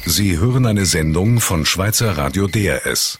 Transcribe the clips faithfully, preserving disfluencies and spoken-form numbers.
Sie hören eine Sendung von Schweizer Radio D R S.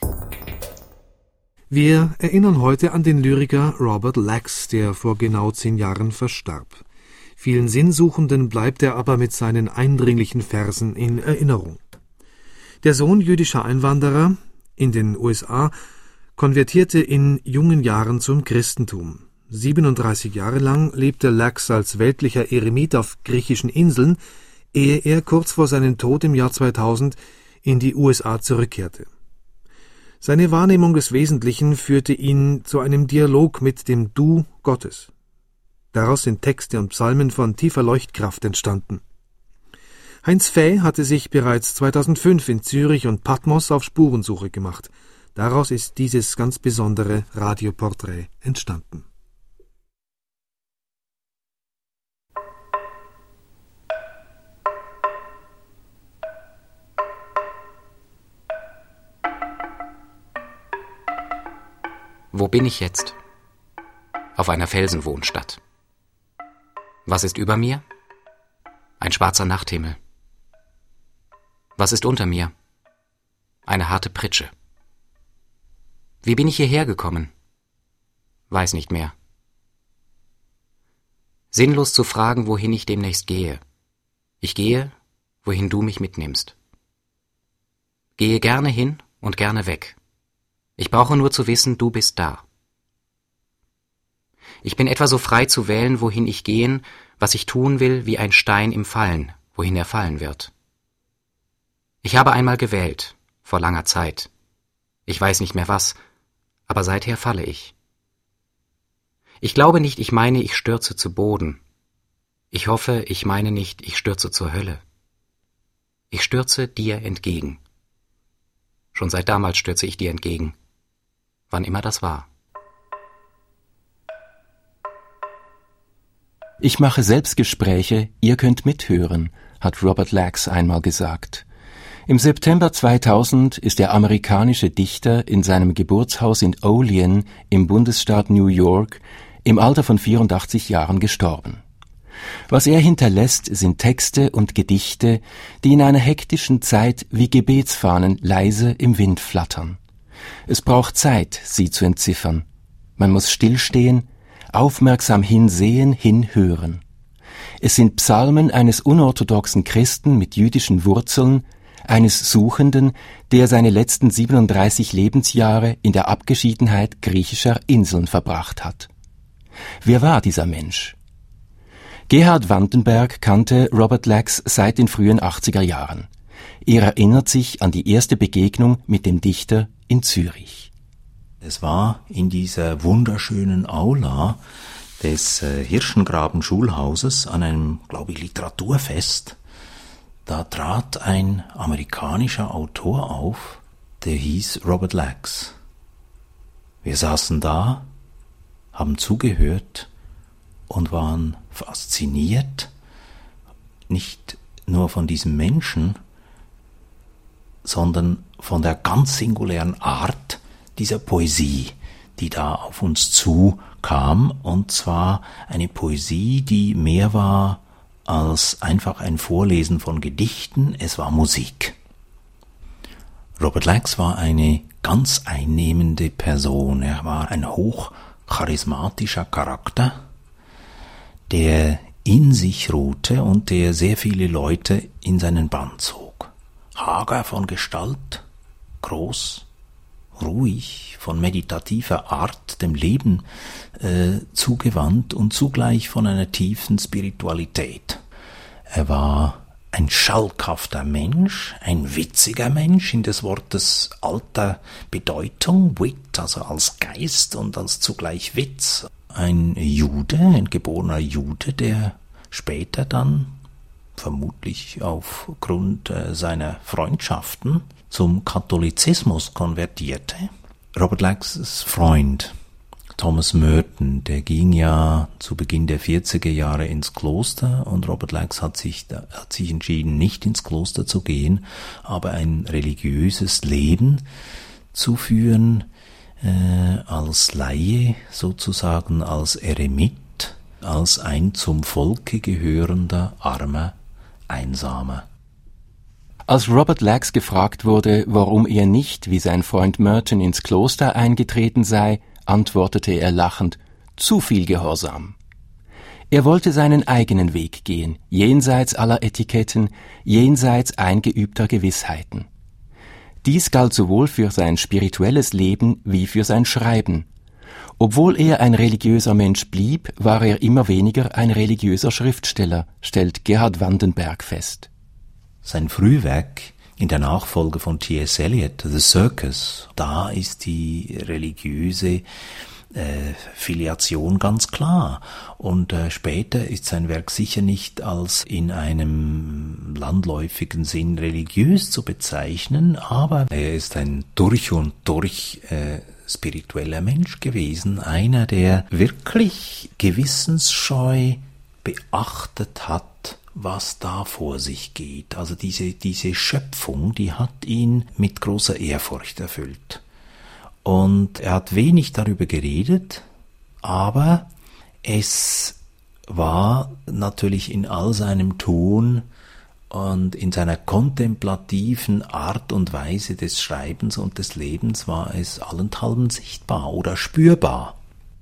Wir erinnern heute an den Lyriker Robert Lax, der vor genau zehn Jahren verstarb. Vielen Sinnsuchenden bleibt er aber mit seinen eindringlichen Versen in Erinnerung. Der Sohn jüdischer Einwanderer in den U S A konvertierte in jungen Jahren zum Christentum. siebenunddreißig Jahre lang lebte Lax als weltlicher Eremit auf griechischen Inseln, ehe er kurz vor seinem Tod im Jahr zweitausend in die U S A zurückkehrte. Seine Wahrnehmung des Wesentlichen führte ihn zu einem Dialog mit dem Du Gottes. Daraus sind Texte und Psalmen von tiefer Leuchtkraft entstanden. Heinz Fäh hatte sich bereits zweitausendfünf in Zürich und Patmos auf Spurensuche gemacht. Daraus ist dieses ganz besondere Radioporträt entstanden. Wo bin ich jetzt? Auf einer Felsenwohnstadt. Was ist über mir? Ein schwarzer Nachthimmel. Was ist unter mir? Eine harte Pritsche. Wie bin ich hierher gekommen? Weiß nicht mehr. Sinnlos zu fragen, wohin ich demnächst gehe. Ich gehe, wohin du mich mitnimmst. Gehe gerne hin und gerne weg. Ich brauche nur zu wissen, du bist da. Ich bin etwa so frei zu wählen, wohin ich gehen, was ich tun will, wie ein Stein im Fallen, wohin er fallen wird. Ich habe einmal gewählt, vor langer Zeit. Ich weiß nicht mehr was, aber seither falle ich. Ich glaube nicht, ich meine, ich stürze zu Boden. Ich hoffe, ich meine nicht, ich stürze zur Hölle. Ich stürze dir entgegen. Schon seit damals stürze ich dir entgegen. Wann immer das war. Ich mache Selbstgespräche, ihr könnt mithören, hat Robert Lax einmal gesagt. Im September zweitausend ist der amerikanische Dichter in seinem Geburtshaus in Olean im Bundesstaat New York im Alter von vierundachtzig Jahren gestorben. Was er hinterlässt, sind Texte und Gedichte, die in einer hektischen Zeit wie Gebetsfahnen leise im Wind flattern. Es braucht Zeit, sie zu entziffern. Man muss stillstehen, aufmerksam hinsehen, hinhören. Es sind Psalmen eines unorthodoxen Christen mit jüdischen Wurzeln, eines Suchenden, der seine letzten siebenunddreißig Lebensjahre in der Abgeschiedenheit griechischer Inseln verbracht hat. Wer war dieser Mensch? Gerhard Vandenberg kannte Robert Lax seit den frühen achtziger Jahren. Er erinnert sich an die erste Begegnung mit dem Dichter in Zürich. Es war in dieser wunderschönen Aula des äh, Hirschengraben-Schulhauses an einem, glaube ich, Literaturfest. Da trat ein amerikanischer Autor auf, der hieß Robert Lax. Wir saßen da, haben zugehört und waren fasziniert, nicht nur von diesem Menschen, sondern von der ganz singulären Art dieser Poesie, die da auf uns zukam, und zwar eine Poesie, die mehr war als einfach ein Vorlesen von Gedichten, es war Musik. Robert Lax war eine ganz einnehmende Person, er war ein hoch charismatischer Charakter, der in sich ruhte und der sehr viele Leute in seinen Bann zog. Hager von Gestalt, groß, ruhig, von meditativer Art, dem Leben äh, zugewandt und zugleich von einer tiefen Spiritualität. Er war ein schalkhafter Mensch, ein witziger Mensch in des Wortes alter Bedeutung, Wit, also als Geist und als zugleich Witz. Ein Jude, ein geborener Jude, der später dann, vermutlich aufgrund äh, seiner Freundschaften, zum Katholizismus konvertierte. Robert Lax's Freund, Thomas Merton, der ging ja zu Beginn der vierziger Jahre ins Kloster, und Robert Lax hat sich, hat sich entschieden, nicht ins Kloster zu gehen, aber ein religiöses Leben zu führen, äh, als Laie sozusagen, als Eremit, als ein zum Volke gehörender, armer Einsamer. Als Robert Lax gefragt wurde, warum er nicht wie sein Freund Merton ins Kloster eingetreten sei, antwortete er lachend: Zu viel Gehorsam. Er wollte seinen eigenen Weg gehen, jenseits aller Etiketten, jenseits eingeübter Gewissheiten. Dies galt sowohl für sein spirituelles Leben wie für sein Schreiben. Obwohl er ein religiöser Mensch blieb, war er immer weniger ein religiöser Schriftsteller, stellt Gerhard Vandenberg fest. Sein Frühwerk in der Nachfolge von T S Eliot, The Circus, da ist die religiöse äh, Filiation ganz klar. Und äh, später ist sein Werk sicher nicht als in einem landläufigen Sinn religiös zu bezeichnen, aber er ist ein durch und durch äh, spiritueller Mensch gewesen, einer, der wirklich gewissensscheu beachtet hat, was da vor sich geht. Also diese, diese Schöpfung, die hat ihn mit großer Ehrfurcht erfüllt. Und er hat wenig darüber geredet, aber es war natürlich in all seinem Tun und in seiner kontemplativen Art und Weise des Schreibens und des Lebens war es allenthalben sichtbar oder spürbar.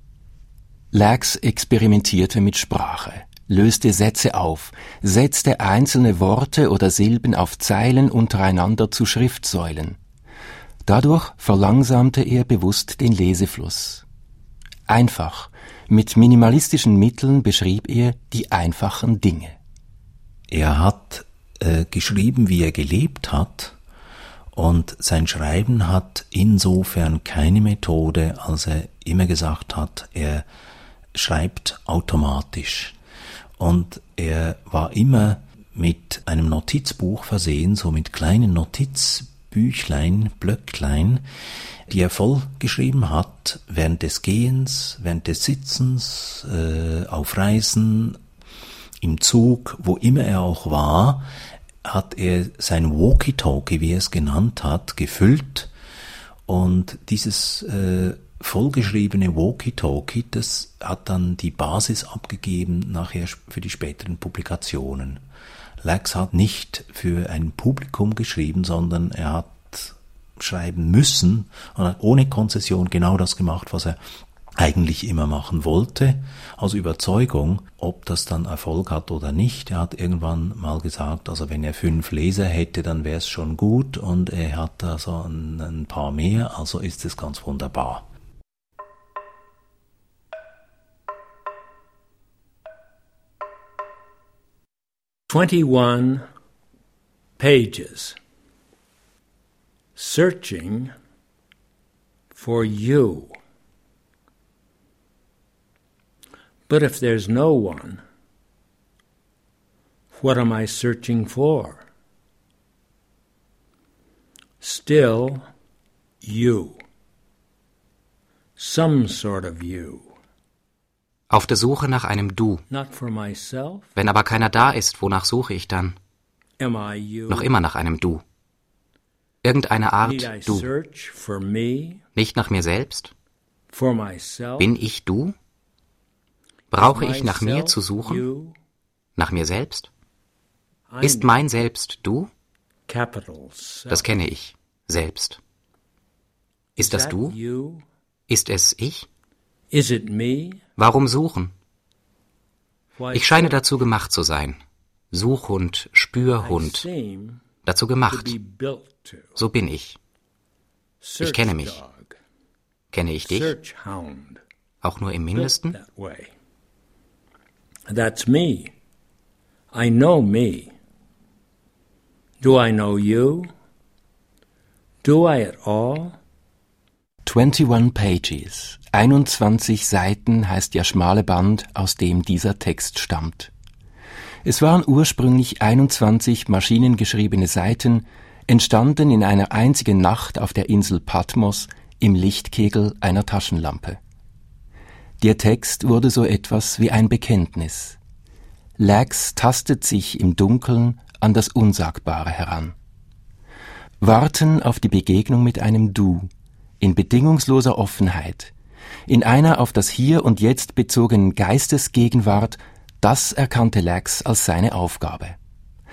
Lax experimentierte mit Sprache, löste Sätze auf, setzte einzelne Worte oder Silben auf Zeilen untereinander zu Schriftsäulen. Dadurch verlangsamte er bewusst den Lesefluss. Einfach, mit minimalistischen Mitteln beschrieb er die einfachen Dinge. Er hat äh, geschrieben, wie er gelebt hat, und sein Schreiben hat insofern keine Methode, als er immer gesagt hat, er schreibt automatisch. Und er war immer mit einem Notizbuch versehen, so mit kleinen Notizbüchlein, Blöcklein, die er vollgeschrieben hat, während des Gehens, während des Sitzens, äh, auf Reisen, im Zug, wo immer er auch war, hat er sein Walkie-Talkie, wie er es genannt hat, gefüllt. Und dieses äh, vollgeschriebene Walkie-Talkie, das hat dann die Basis abgegeben nachher für die späteren Publikationen. Lax hat nicht für ein Publikum geschrieben, sondern er hat schreiben müssen und hat ohne Konzession genau das gemacht, was er eigentlich immer machen wollte, aus Überzeugung, ob das dann Erfolg hat oder nicht. Er hat irgendwann mal gesagt, also wenn er fünf Leser hätte, dann wäre es schon gut, und er hat also ein, ein paar mehr, also ist es ganz wunderbar. twenty-one pages. Searching for you. But if there's no one, what am I searching for? Still, you. Some sort of you. Auf der Suche nach einem Du. Not for myself. Wenn aber keiner da ist, wonach suche ich dann? Am I you? Noch immer nach einem Du. Irgendeine Art Need I Du. search for me? Nicht nach mir selbst? For myself? Bin ich Du? Brauche Is ich nach mir myself zu suchen? you? Nach mir selbst? I'm Ist mein Selbst Du? capital self. Das kenne ich. Selbst. Is Ist das that Du? you? Ist es ich? Is it me? Warum suchen? Why Ich scheine search? dazu gemacht zu sein. Suchhund, I Spürhund. seem Dazu to gemacht. be built to. So bin ich. Search kenne mich. dog. Kenne ich dich? Search hound. Auch nur im Built Mindesten? that way. That's me. I know me. Do I know you? Do I at all? twenty-one pages, einundzwanzig Seiten heißt der schmale Band, aus dem dieser Text stammt. Es waren ursprünglich einundzwanzig maschinengeschriebene Seiten, entstanden in einer einzigen Nacht auf der Insel Patmos im Lichtkegel einer Taschenlampe. Der Text wurde so etwas wie ein Bekenntnis. Lax tastet sich im Dunkeln an das Unsagbare heran. Warten auf die Begegnung mit einem Du, in bedingungsloser Offenheit, in einer auf das Hier und Jetzt bezogenen Geistesgegenwart, das erkannte Lax als seine Aufgabe.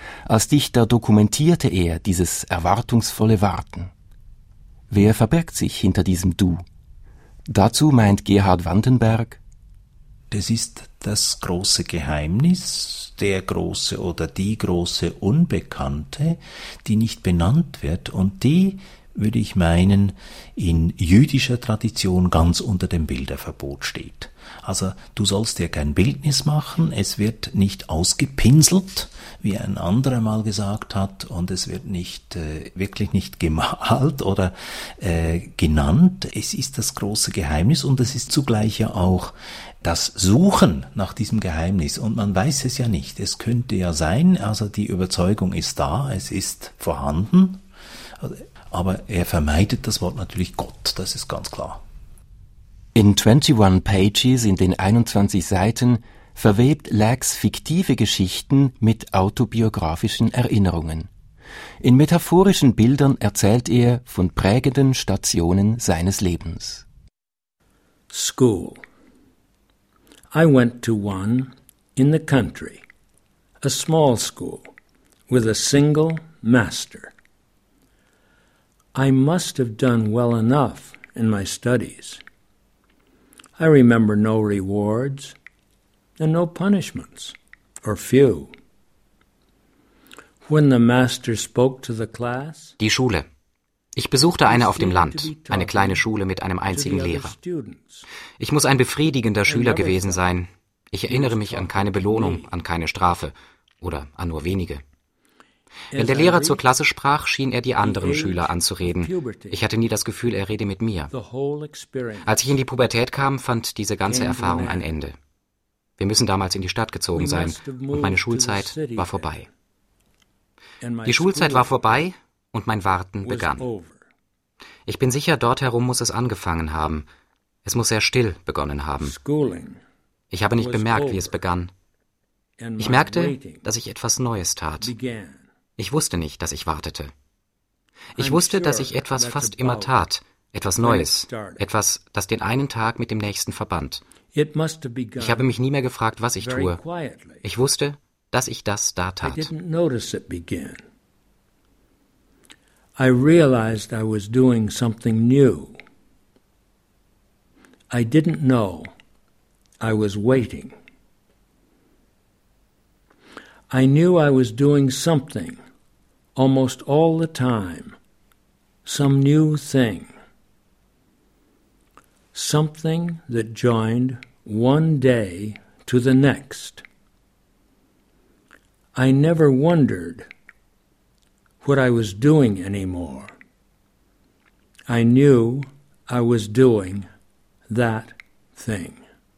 Als Dichter dokumentierte er dieses erwartungsvolle Warten. Wer verbirgt sich hinter diesem Du? Dazu meint Gerhard Vandenberg: Das ist das große Geheimnis, der große oder die große Unbekannte, die nicht benannt wird und die, würde ich meinen, in jüdischer Tradition ganz unter dem Bilderverbot steht. Also du sollst dir kein Bildnis machen, es wird nicht ausgepinselt, wie ein anderer mal gesagt hat, und es wird nicht äh, wirklich nicht gemalt oder äh, genannt. Es ist das große Geheimnis und es ist zugleich ja auch das Suchen nach diesem Geheimnis, und man weiß es ja nicht. Es könnte ja sein, also die Überzeugung ist da, es ist vorhanden, aber er vermeidet das Wort natürlich Gott, das ist ganz klar. In einundzwanzig Pages, in den einundzwanzig Seiten, verwebt Lacks fiktive Geschichten mit autobiografischen Erinnerungen. In metaphorischen Bildern erzählt er von prägenden Stationen seines Lebens. School. I went to one in the country, a small school, with a single master. I must have done well enough in my studies. I remember no rewards and no punishments, or few. When the master spoke to the class, Die Schule. Ich besuchte eine auf dem Land, eine kleine Schule mit einem einzigen Lehrer. Ich muss ein befriedigender Schüler gewesen sein. Ich erinnere mich an keine Belohnung, an keine Strafe oder an nur wenige. Wenn der Lehrer zur Klasse sprach, schien er die anderen Schüler anzureden. Ich hatte nie das Gefühl, er rede mit mir. Als ich in die Pubertät kam, fand diese ganze Erfahrung ein Ende. Wir müssen damals in die Stadt gezogen sein und meine Schulzeit war vorbei. Die Schulzeit war vorbei und mein Warten begann. Ich bin sicher, dort herum muss es angefangen haben. Es muss sehr still begonnen haben. Ich habe nicht bemerkt, wie es begann. Ich merkte, dass ich etwas Neues tat. Ich wusste nicht, dass ich wartete. Ich wusste, dass ich etwas fast immer tat, etwas Neues, etwas, das den einen Tag mit dem nächsten verband. Ich habe mich nie mehr gefragt, was ich tue. Ich wusste, dass ich das da tat. I realized I was doing something new. I didn't know. I was waiting. I knew I was doing something almost all the time, some new thing, something that joined one day to the next. I never wondered what I was doing anymore. I knew I was doing that thing.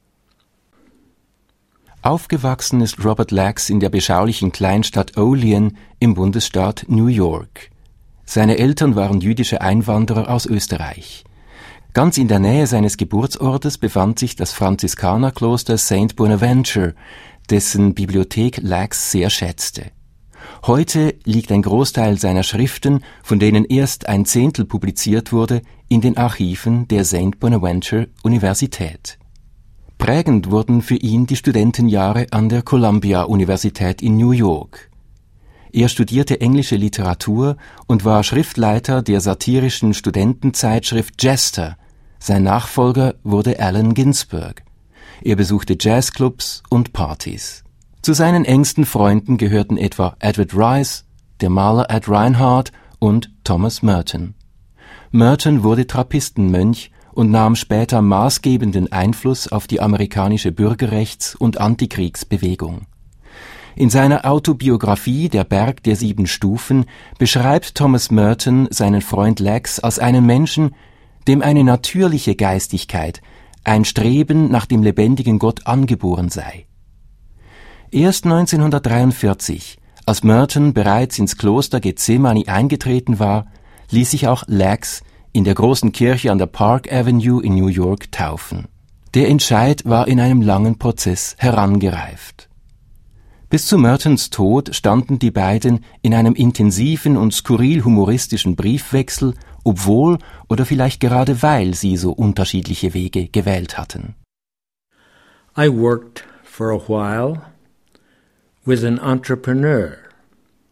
Aufgewachsen ist Robert Lacks in der beschaulichen Kleinstadt Olean im Bundesstaat New York. Seine Eltern waren jüdische Einwanderer aus Österreich. Ganz in der Nähe seines Geburtsortes befand sich das Franziskanerkloster Saint Bonaventure, dessen Bibliothek Lacks sehr schätzte. Heute liegt ein Großteil seiner Schriften, von denen erst ein Zehntel publiziert wurde, in den Archiven der Saint Bonaventure Universität. Prägend wurden für ihn die Studentenjahre an der Columbia-Universität in New York. Er studierte englische Literatur und war Schriftleiter der satirischen Studentenzeitschrift Jester. Sein Nachfolger wurde Allen Ginsberg. Er besuchte Jazzclubs und Partys. Zu seinen engsten Freunden gehörten etwa Edward Rice, der Maler Ed Reinhardt und Thomas Merton. Merton wurde Trappistenmönch und nahm später maßgebenden Einfluss auf die amerikanische Bürgerrechts- und Antikriegsbewegung. In seiner Autobiografie »Der Berg der sieben Stufen« beschreibt Thomas Merton seinen Freund Lacks als einen Menschen, dem eine natürliche Geistigkeit, ein Streben nach dem lebendigen Gott angeboren sei. Erst neunzehnhundertdreiundvierzig, als Merton bereits ins Kloster Gethsemane eingetreten war, ließ sich auch Lacks in der großen Kirche an der Park Avenue in New York taufen. Der Entscheid war in einem langen Prozess herangereift. Bis zu Mertons Tod standen die beiden in einem intensiven und skurril humoristischen Briefwechsel, obwohl oder vielleicht gerade weil sie so unterschiedliche Wege gewählt hatten. I worked for a while with an entrepreneur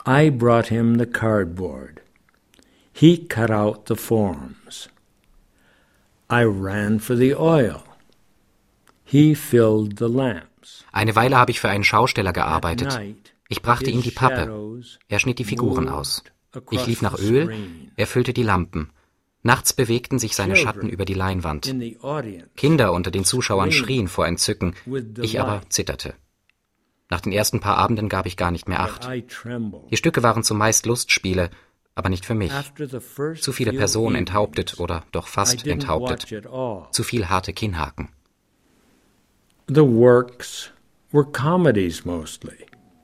I brought him the cardboard. He cut out the forms. I ran for the oil. He filled the lamps. Eine Weile habe ich für einen Schausteller gearbeitet. Ich brachte ihm die Pappe. Er schnitt die Figuren aus. Ich lief nach Öl. Er füllte die Lampen. Nachts bewegten sich seine Schatten über die Leinwand. Kinder unter den Zuschauern schrien vor Entzücken. Ich aber zitterte. Nach den ersten paar Abenden gab ich gar nicht mehr Acht. Die Stücke waren zumeist Lustspiele, aber nicht für mich. Zu viele Personen enthauptet oder doch fast enthauptet. Zu viel harte Kinnhaken. The works were comedies mostly,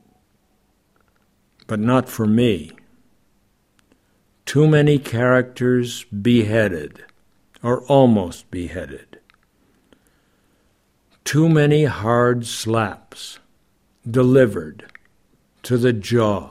but not for me. Too many characters beheaded, or almost beheaded. Too many hard slaps delivered to the jaw.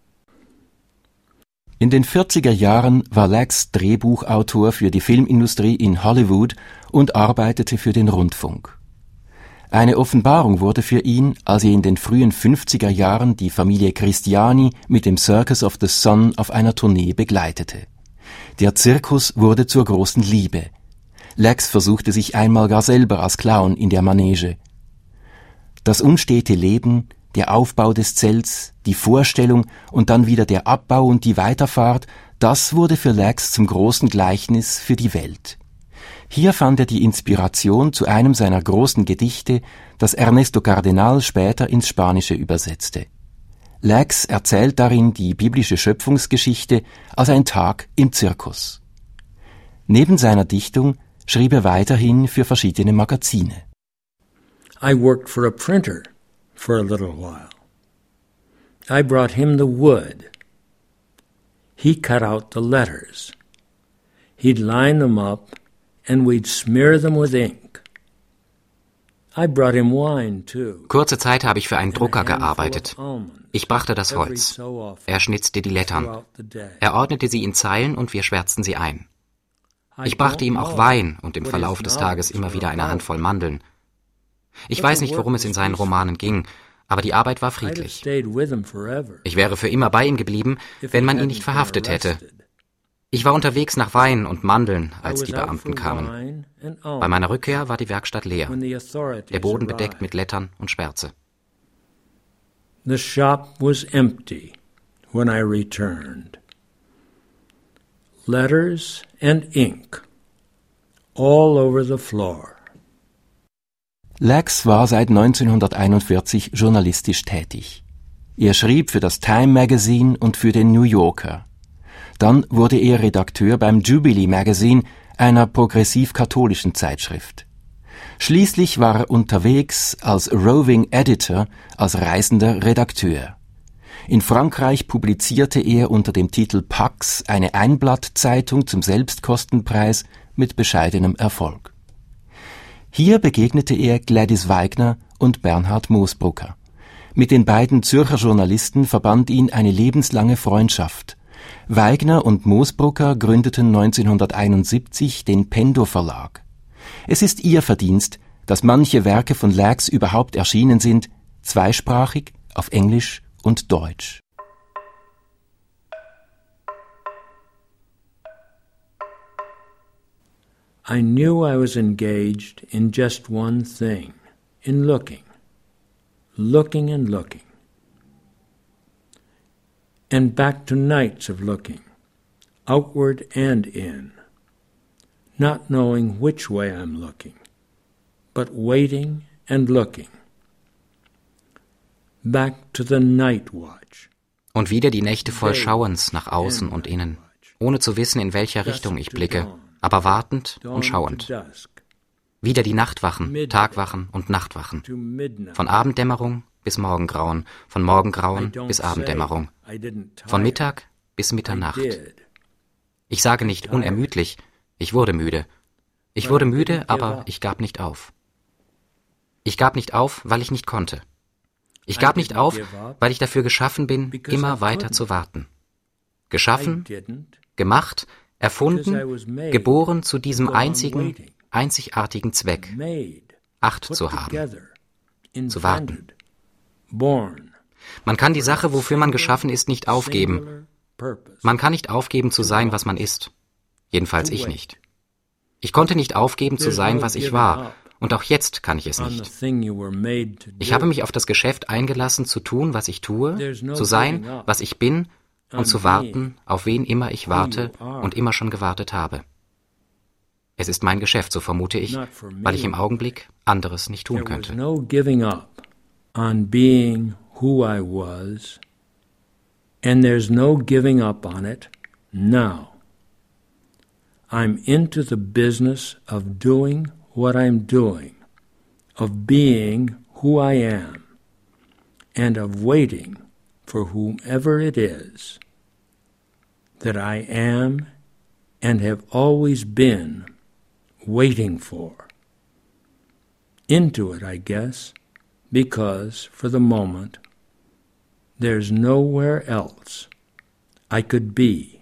In den vierziger Jahren war Lacks Drehbuchautor für die Filmindustrie in Hollywood und arbeitete für den Rundfunk. Eine Offenbarung wurde für ihn, als er in den frühen fünfziger Jahren die Familie Cristiani mit dem Circus of the Sun auf einer Tournee begleitete. Der Zirkus wurde zur großen Liebe. Lax versuchte sich einmal gar selber als Clown in der Manege. Das unstete Leben, der Aufbau des Zelts, die Vorstellung und dann wieder der Abbau und die Weiterfahrt, das wurde für Lax zum großen Gleichnis für die Welt. Hier fand er die Inspiration zu einem seiner großen Gedichte, das Ernesto Cardenal später ins Spanische übersetzte. Lax erzählt darin die biblische Schöpfungsgeschichte als ein Tag im Zirkus. Neben seiner Dichtung schrieb er weiterhin für verschiedene Magazine. I worked for a printer for a little while. I brought him the wood. He cut out the letters. He'd line them up and we'd smear them with ink. I brought him wine too. Kurze Zeit habe ich für einen Drucker gearbeitet. Ich brachte das Holz. Er schnitzte die Lettern. Er ordnete sie in Zeilen und wir schwärzten sie ein. Ich brachte ihm auch Wein und im Verlauf des Tages immer wieder eine Handvoll Mandeln. Ich weiß nicht, worum es in seinen Romanen ging, aber die Arbeit war friedlich. Ich wäre für immer bei ihm geblieben, wenn man ihn nicht verhaftet hätte. Ich war unterwegs nach Wein und Mandeln, als die Beamten kamen. Bei meiner Rückkehr war die Werkstatt leer, der Boden bedeckt mit Lettern und Schwärze. The shop was empty when I returned. Letters and ink all over the floor. Lax war seit neunzehnhunderteinundvierzig journalistisch tätig. Er schrieb für das Time Magazine und für den New Yorker. Dann wurde er Redakteur beim Jubilee Magazine, einer progressiv-katholischen Zeitschrift. Schließlich war er unterwegs als Roving Editor, als reisender Redakteur. In Frankreich publizierte er unter dem Titel Pax eine Einblattzeitung zum Selbstkostenpreis mit bescheidenem Erfolg. Hier begegnete er Gladys Weigner und Bernhard Moosbrucker. Mit den beiden Zürcher Journalisten verband ihn eine lebenslange Freundschaft. Weigner und Moosbrucker gründeten neunzehnhunderteinundsiebzig den Pendo Verlag. Es ist ihr Verdienst, dass manche Werke von Lax überhaupt erschienen sind, zweisprachig, auf Englisch und Deutsch. I knew I was engaged in just one thing, in looking, looking and looking. And back to nights of looking, outward and in, not knowing which way I'm looking, but waiting and looking. Back to the night watch. Und wieder die Nächte voll Schauens nach außen und innen, ohne zu wissen, in welcher Richtung ich blicke, aber wartend und schauend. Wieder die Nachtwachen, Tagwachen und Nachtwachen. Von Abenddämmerung bis Morgengrauen, von Morgengrauen bis Abenddämmerung, von Mittag bis Mitternacht. Ich sage nicht unermüdlich, ich wurde müde. Ich wurde müde, aber ich gab nicht auf. Ich gab nicht auf, weil ich nicht konnte. Ich gab nicht auf, weil ich dafür geschaffen bin, immer weiter zu warten. Geschaffen, gemacht, erfunden, geboren zu diesem einzigen, einzigartigen Zweck, Acht zu haben, zu warten. Man kann die Sache, wofür man geschaffen ist, nicht aufgeben. Man kann nicht aufgeben zu sein, was man ist. Jedenfalls ich nicht. Ich konnte nicht aufgeben zu sein, was ich war. Und auch jetzt kann ich es nicht. Ich habe mich auf das Geschäft eingelassen, zu tun, was ich tue, zu sein, was ich bin, und zu warten, auf wen immer ich warte und immer schon gewartet habe. Es ist mein Geschäft, so vermute ich, weil ich im Augenblick anderes nicht tun könnte. No giving up on being who I was, and there's no giving up on it now. I'm into the business of doing what I'm doing, of being who I am, and of waiting for whomever it is that I am and have always been waiting for. Into it, I guess, because for the moment there's nowhere else I could be.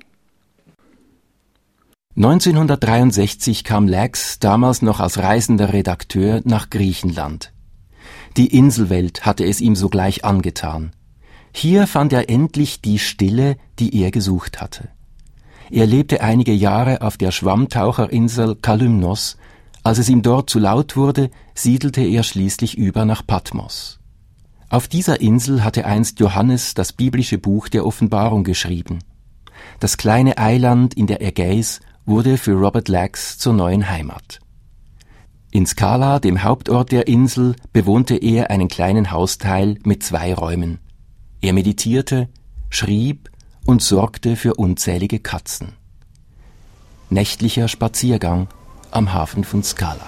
neunzehnhundertdreiundsechzig kam Lax, damals noch als reisender Redakteur, nach Griechenland. Die Inselwelt hatte es ihm sogleich angetan. Hier fand er endlich die Stille, die er gesucht hatte. Er lebte einige Jahre auf der Schwammtaucherinsel Kalymnos. Als es ihm dort zu laut wurde, siedelte er schließlich über nach Patmos. Auf dieser Insel hatte einst Johannes das biblische Buch der Offenbarung geschrieben. Das kleine Eiland in der Ägäis wurde für Robert Lax zur neuen Heimat. In Skala, dem Hauptort der Insel, bewohnte er einen kleinen Hausteil mit zwei Räumen. Er meditierte, schrieb und sorgte für unzählige Katzen. Nächtlicher Spaziergang am Hafen von Skala.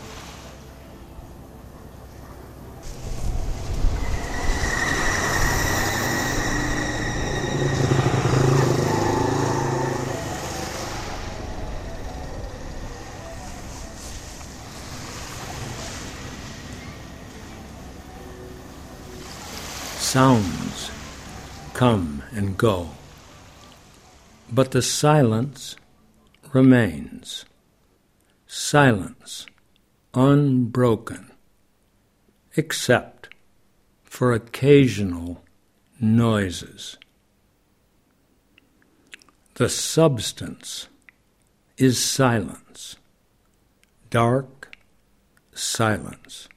Sounds come and go, but the silence remains. Silence unbroken, except for occasional noises. The substance is silence, dark silence.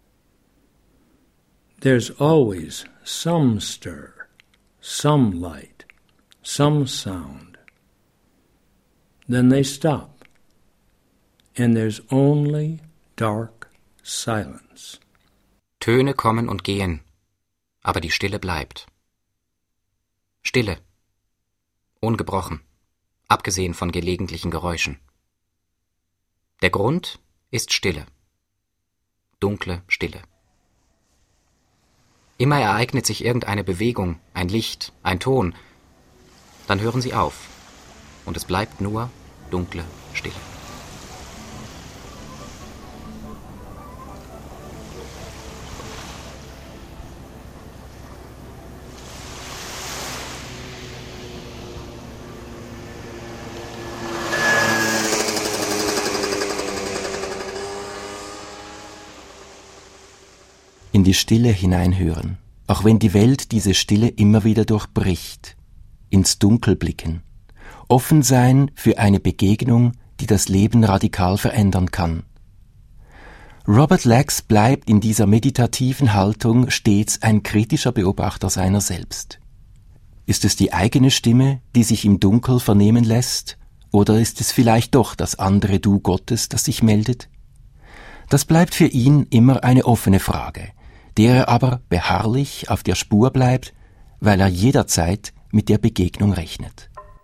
There's always some stir, some light, some sound. Then they stop, and there's only dark silence. Töne kommen und gehen, aber die Stille bleibt. Stille, ungebrochen, abgesehen von gelegentlichen Geräuschen. Der Grund ist Stille, dunkle Stille. Immer ereignet sich irgendeine Bewegung, ein Licht, ein Ton. Dann hören sie auf und es bleibt nur dunkle Stille. In die Stille hineinhören, auch wenn die Welt diese Stille immer wieder durchbricht, ins Dunkel blicken, offen sein für eine Begegnung, die das Leben radikal verändern kann. Robert Lax bleibt in dieser meditativen Haltung stets ein kritischer Beobachter seiner selbst. Ist es die eigene Stimme, die sich im Dunkel vernehmen lässt, oder ist es vielleicht doch das andere Du Gottes, das sich meldet? Das bleibt für ihn immer eine offene Frage, der er aber beharrlich auf der Spur bleibt, weil er jederzeit mit der Begegnung rechnet.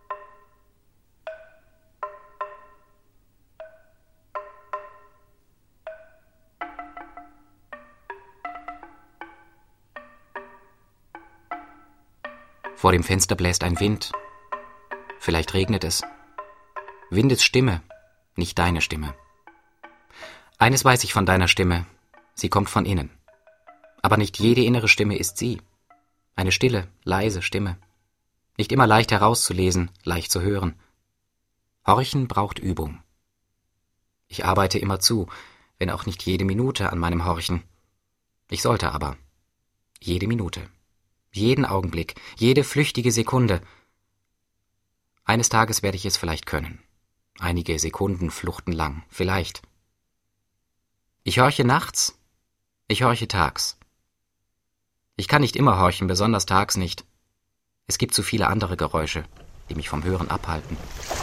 Vor dem Fenster bläst ein Wind. Vielleicht regnet es. Wind ist Stimme, nicht deine Stimme. Eines weiß ich von deiner Stimme, sie kommt von innen. Aber nicht jede innere Stimme ist sie. Eine stille, leise Stimme. Nicht immer leicht herauszulesen, leicht zu hören. Horchen braucht Übung. Ich arbeite immer zu, wenn auch nicht jede Minute an meinem Horchen. Ich sollte aber. Jede Minute. Jeden Augenblick, jede flüchtige Sekunde. Eines Tages werde ich es vielleicht können. Einige Sekunden fluchten lang, vielleicht. Ich horche nachts, ich horche tags. Ich kann nicht immer horchen, besonders tags nicht. Es gibt zu viele andere Geräusche, die mich vom Hören abhalten.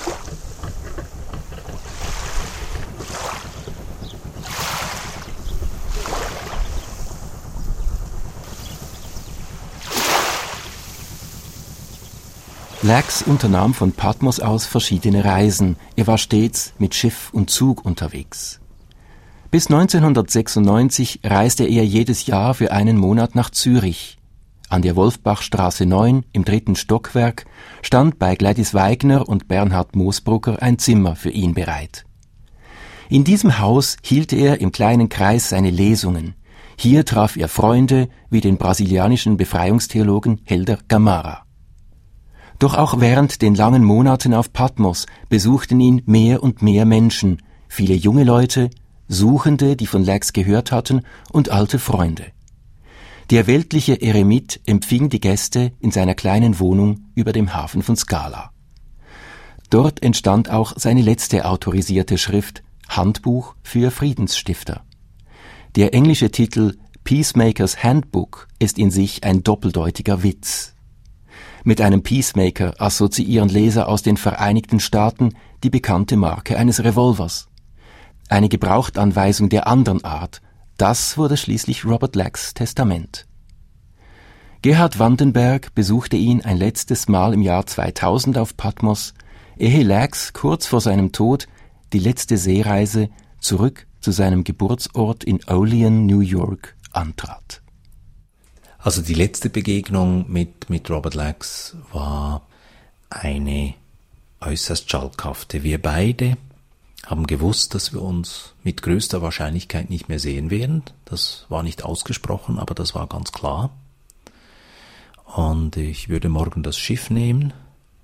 Lax unternahm von Patmos aus verschiedene Reisen. Er war stets mit Schiff und Zug unterwegs. Bis neunzehnhundertsechsundneunzig reiste er jedes Jahr für einen Monat nach Zürich. An der Wolfbachstraße neun im dritten Stockwerk stand bei Gladys Weigner und Bernhard Moosbrugger ein Zimmer für ihn bereit. In diesem Haus hielt er im kleinen Kreis seine Lesungen. Hier traf er Freunde wie den brasilianischen Befreiungstheologen Helder Gamarra. Doch auch während den langen Monaten auf Patmos besuchten ihn mehr und mehr Menschen, viele junge Leute, Suchende, die von Lax gehört hatten, und alte Freunde. Der weltliche Eremit empfing die Gäste in seiner kleinen Wohnung über dem Hafen von Skala. Dort entstand auch seine letzte autorisierte Schrift, Handbuch für Friedensstifter. Der englische Titel Peacemakers Handbook ist in sich ein doppeldeutiger Witz. Mit einem Peacemaker assoziieren Leser aus den Vereinigten Staaten die bekannte Marke eines Revolvers. Eine Gebrauchtanweisung der anderen Art, das wurde schließlich Robert Lax' Testament. Gerhard Vandenberg besuchte ihn ein letztes Mal im Jahr zweitausend auf Patmos, ehe Lax kurz vor seinem Tod die letzte Seereise zurück zu seinem Geburtsort in Olean, New York, antrat. Also die letzte Begegnung mit, mit Robert Lax war eine äußerst schalkhafte. Wir beide haben gewusst, dass wir uns mit größter Wahrscheinlichkeit nicht mehr sehen werden. Das war nicht ausgesprochen, aber das war ganz klar. Und ich würde morgen das Schiff nehmen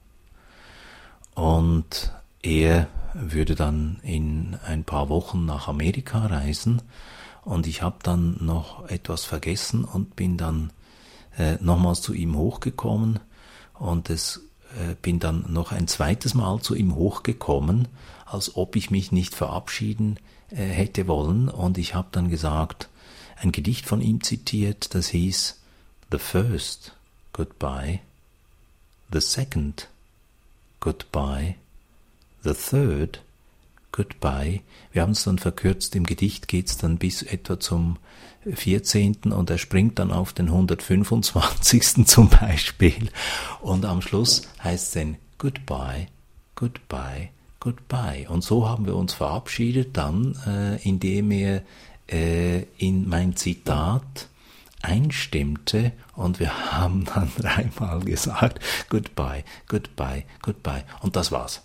und er würde dann in ein paar Wochen nach Amerika reisen. Und ich habe dann noch etwas vergessen und bin dann äh, nochmals zu ihm hochgekommen und es äh, bin dann noch ein zweites Mal zu ihm hochgekommen, als ob ich mich nicht verabschieden äh, hätte wollen. Und ich habe dann gesagt, ein Gedicht von ihm zitiert, das hieß The first, goodbye. The second, goodbye. The third, goodbye. Wir haben es dann verkürzt, im Gedicht geht's dann bis etwa zum vierzehnten und er springt dann auf den hundertfünfundzwanzigsten zum Beispiel. Und am Schluss heißt es dann goodbye, goodbye, goodbye. Und so haben wir uns verabschiedet dann, äh, indem er äh, in mein Zitat einstimmte und wir haben dann dreimal gesagt goodbye, goodbye, goodbye. Und das war's.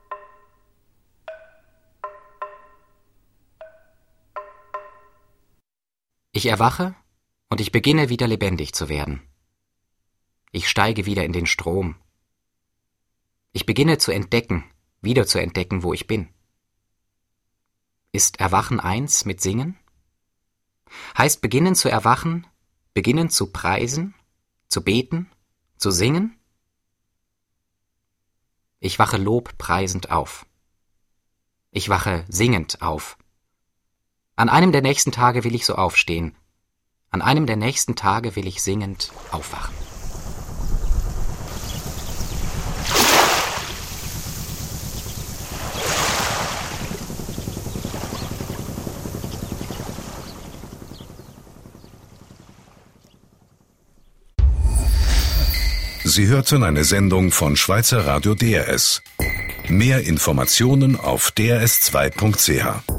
Ich erwache und ich beginne wieder lebendig zu werden. Ich steige wieder in den Strom. Ich beginne zu entdecken, wieder zu entdecken, wo ich bin. Ist Erwachen eins mit Singen? Heißt beginnen zu erwachen, beginnen zu preisen, zu beten, zu singen? Ich wache lobpreisend auf. Ich wache singend auf. An einem der nächsten Tage will ich so aufstehen. An einem der nächsten Tage will ich singend aufwachen. Sie hörten eine Sendung von Schweizer Radio D R S. Mehr Informationen auf d r s zwei punkt c h.